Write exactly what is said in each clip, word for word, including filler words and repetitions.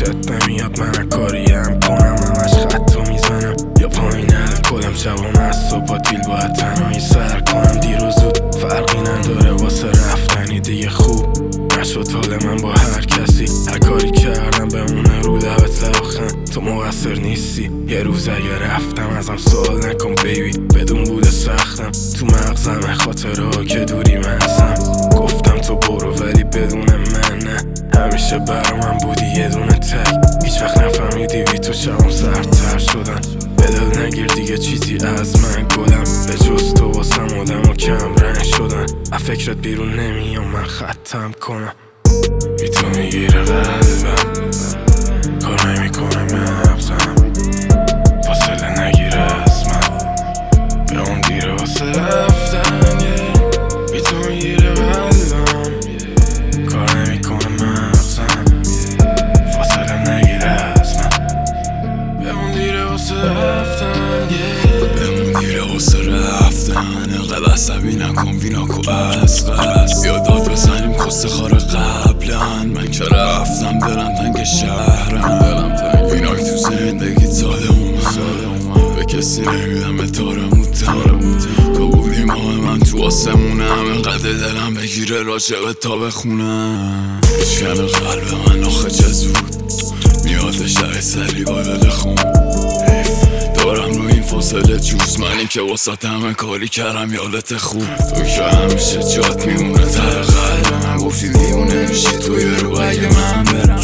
خوشت نمیاد من کاریم کنم همش خطو میزنم یا پایین الکلم شبام از صبح با دیل باید تنهایی سر کنم دیر و زود فرقی نداره واسه رفتنی دیگه خوب نشد حال من با هر کسی هر کاری کردم بمونه رو لبت لبخند تو مقصر نیستی یه روز اگه رفتم ازم سوال نکن بیبی بدون بوده سختم تو مغزم خاطرها که دوری منزم گفتم تو برو ولی بدون من نه همیشه برا من بودی یه دونه تک هیچ وقت نفهمیدی بی تو شبم سردتر شدن به دل نگیر دیگه چیزی از من گلم به جز تو واسم آدم و کم رنگ شدن از فکرت بیرون نمیام من ختم کنم بی تو میگیره قلبم کار نمیکنه مغزم فاصله نگیره از من به اون دیره واسه رفتن بی تو میگیره قلبم کار نمیکنه مغزم فاصله نگیره از من به اون دیره واسه رفتن به اون دیره واسه رفتن انقدر عصبی نکن ویناکو از قصد یادات بزنیم کست خار قبلن من که رفتم دلم تنگ شهرم دلم تنگ ویناک تو زندگی ساده اومد به کسی نمیدم به تارموتم تو بودی ماه من تو آسمونم انقدر دلم بگیره راجبه تا بخونم بشکن قلب من آخه چه زود میاد شای سری با دل خون دارم رو این فاصله جوز منی که واسه همه کاری کردم یادت خوب تو که همیشه جات میمونه تر قلب من گفتی دیونه میشی توی رو اگه من برم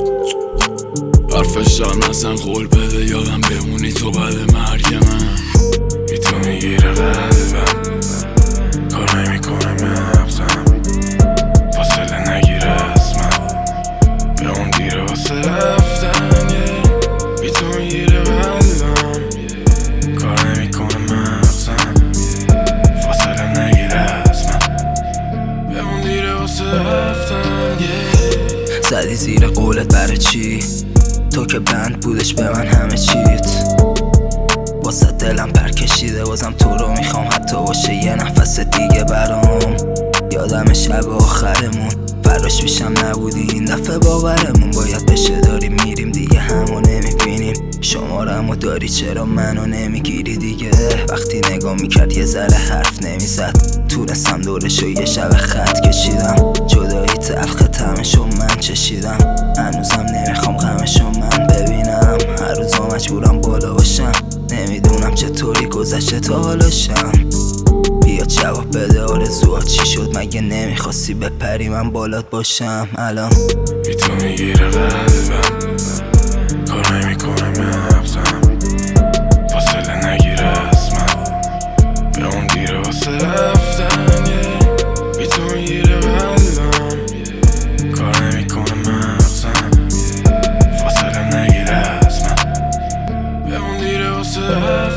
حرفشم نزن قول بده یادم بمونی تو بعد مرگ من بی تو میگیره قلبم کار نمیکنه مغزم فاصله نگیره از من به اون دیره واسه رفتن بی تو میگیره قلبم کار نمیکنه مغزم فاصله نگیره از من به اون دیره واسه رفتن زدی زیر قولت برای چی تو که بند بودش به من همه چیت واسه دلم پر کشیده بازم تو رو میخوام حتی باشه یه نفس دیگه برام یادم شب آخرمون فراش پیشم نبودی این دفعه باورمون باید بشه داریم میریم دیگه همو نمیبینیم شمارمو داری چرا منو نمیگیری دیگه وقتی نگاه میکرد یه ذره حرف نمیزد تونستم دورشو یه شب خط کشیدم جدایی تلخ تمشو من چشیدم هنوزم نمیخوام غمشو من ببینم هر روز مجبورم بالا باشم نمیدونم چطوری گذشته تا حالاشم بیا جواب بده آرزوها چی شد مگه نمیخواستی بپری من بالات باشم الان بی تو میگیره قلبم کار نمیکنه مغزم فاصله نگیره از من به اون دیره واسه رفتن بی تو میگیره قلبم کار نمیکنه مغزم فاصله نگیره از من به اون دیره واسه رفتن